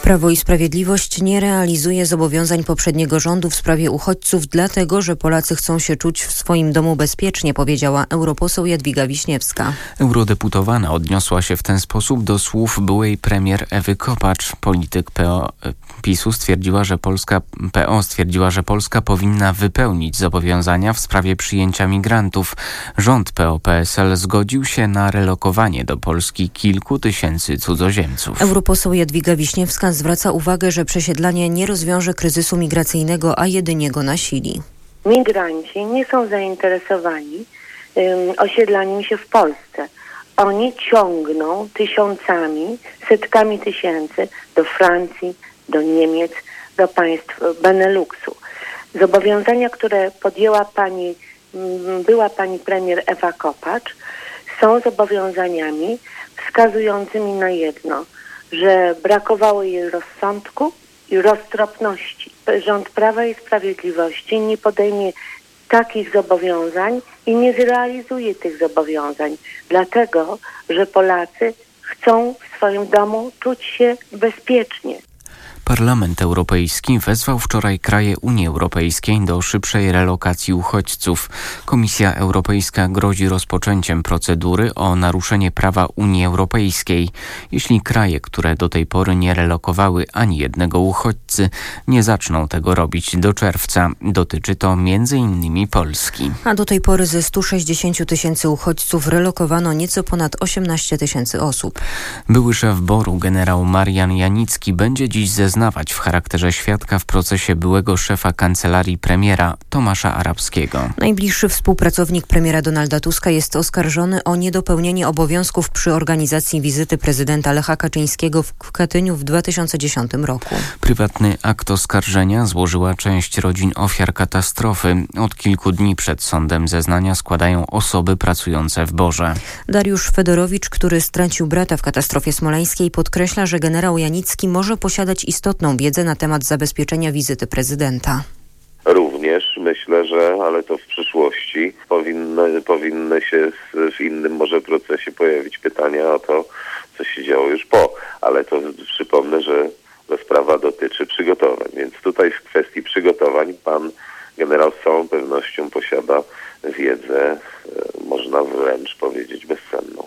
Prawo i Sprawiedliwość nie realizuje zobowiązań poprzedniego rządu w sprawie uchodźców, dlatego że Polacy chcą się czuć w swoim domu bezpiecznie, powiedziała europoseł Jadwiga Wiśniewska. Eurodeputowana odniosła się w ten sposób do słów byłej premier Ewy Kopacz. Polityk PiS-u stwierdziła, że Polska powinna wypełnić zobowiązania w sprawie przyjęcia migrantów. Rząd PO-PSL zgodził się na relokowanie do Polski kilku tysięcy cudzoziemców. Europoseł Jadwiga Wiśniewska zwraca uwagę, że przesiedlanie nie rozwiąże kryzysu migracyjnego, a jedynie go nasili. Migranci nie są zainteresowani osiedlaniem się w Polsce. Oni ciągną tysiącami, setkami tysięcy do Francji, do Niemiec, do państw Beneluxu. Zobowiązania, które podjęła była pani premier Ewa Kopacz, są zobowiązaniami wskazującymi na jedno, że brakowało jej rozsądku i roztropności. Rząd Prawa i Sprawiedliwości nie podejmie takich zobowiązań i nie zrealizuje tych zobowiązań, dlatego że Polacy chcą w swoim domu czuć się bezpiecznie. Parlament Europejski wezwał wczoraj kraje Unii Europejskiej do szybszej relokacji uchodźców. Komisja Europejska grozi rozpoczęciem procedury o naruszenie prawa Unii Europejskiej, jeśli kraje, które do tej pory nie relokowały ani jednego uchodźcy, nie zaczną tego robić do czerwca. Dotyczy to m.in. Polski. A do tej pory ze 160 tysięcy uchodźców relokowano nieco ponad 18 tysięcy osób. Były szef BOR-u generał Marian Janicki będzie dziś zeznawać w charakterze świadka w procesie byłego szefa kancelarii premiera Tomasza Arabskiego. Najbliższy współpracownik premiera Donalda Tuska jest oskarżony o niedopełnienie obowiązków przy organizacji wizyty prezydenta Lecha Kaczyńskiego w Katyniu w 2010 roku. Prywatny akt oskarżenia złożyła część rodzin ofiar katastrofy. Od kilku dni przed sądem zeznania składają osoby pracujące w BOR-ze. Dariusz Fedorowicz, który stracił brata w katastrofie smoleńskiej, podkreśla, że generał Janicki może posiadać istotną wiedzę na temat zabezpieczenia wizyty prezydenta. Również myślę, że, ale to w przyszłości, powinny się w innym może procesie pojawić pytania o to, co się działo już po. Ale to przypomnę, że sprawa dotyczy przygotowań. Więc tutaj w kwestii przygotowań pan generał z całą pewnością posiada wiedzę, można wręcz powiedzieć, bezcenną.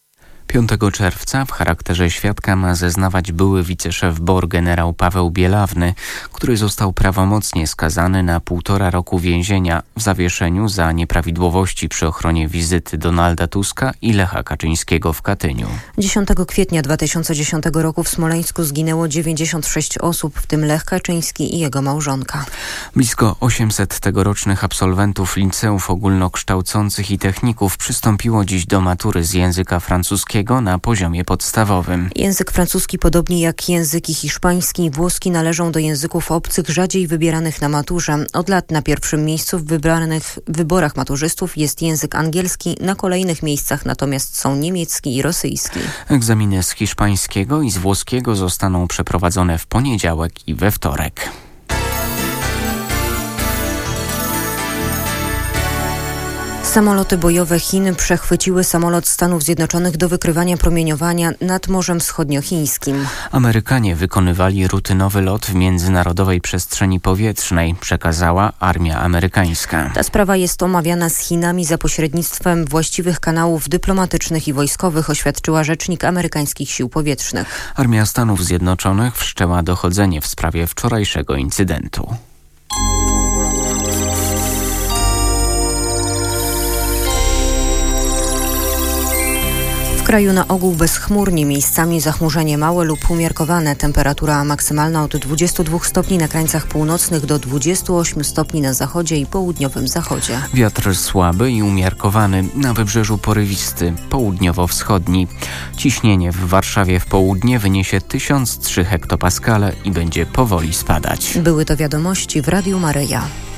5 czerwca w charakterze świadka ma zeznawać były wiceszef BOR generał Paweł Bielawny, który został prawomocnie skazany na 1,5 roku więzienia w zawieszeniu za nieprawidłowości przy ochronie wizyty Donalda Tuska i Lecha Kaczyńskiego w Katyniu. 10 kwietnia 2010 roku w Smoleńsku zginęło 96 osób, w tym Lech Kaczyński i jego małżonka. Blisko 800 tegorocznych absolwentów liceów ogólnokształcących i techników przystąpiło dziś do matury z języka francuskiego na poziomie podstawowym. Język francuski, podobnie jak języki hiszpański i włoski, należą do języków obcych rzadziej wybieranych na maturze. Od lat na pierwszym miejscu w wyborach maturzystów jest język angielski, na kolejnych miejscach natomiast są niemiecki i rosyjski. Egzaminy z hiszpańskiego i z włoskiego zostaną przeprowadzone w poniedziałek i we wtorek. Samoloty bojowe Chin przechwyciły samolot Stanów Zjednoczonych do wykrywania promieniowania nad Morzem Wschodniochińskim. Amerykanie wykonywali rutynowy lot w międzynarodowej przestrzeni powietrznej, przekazała armia amerykańska. Ta sprawa jest omawiana z Chinami za pośrednictwem właściwych kanałów dyplomatycznych i wojskowych, oświadczyła rzecznik amerykańskich sił powietrznych. Armia Stanów Zjednoczonych wszczęła dochodzenie w sprawie wczorajszego incydentu. W kraju na ogół bezchmurnie, miejscami zachmurzenie małe lub umiarkowane. Temperatura maksymalna od 22 stopni na krańcach północnych do 28 stopni na zachodzie i południowym zachodzie. Wiatr słaby i umiarkowany, na wybrzeżu porywisty, południowo-wschodni. Ciśnienie w Warszawie w południe wyniesie 1003 hektopaskale i będzie powoli spadać. Były to wiadomości w Radiu Maryja.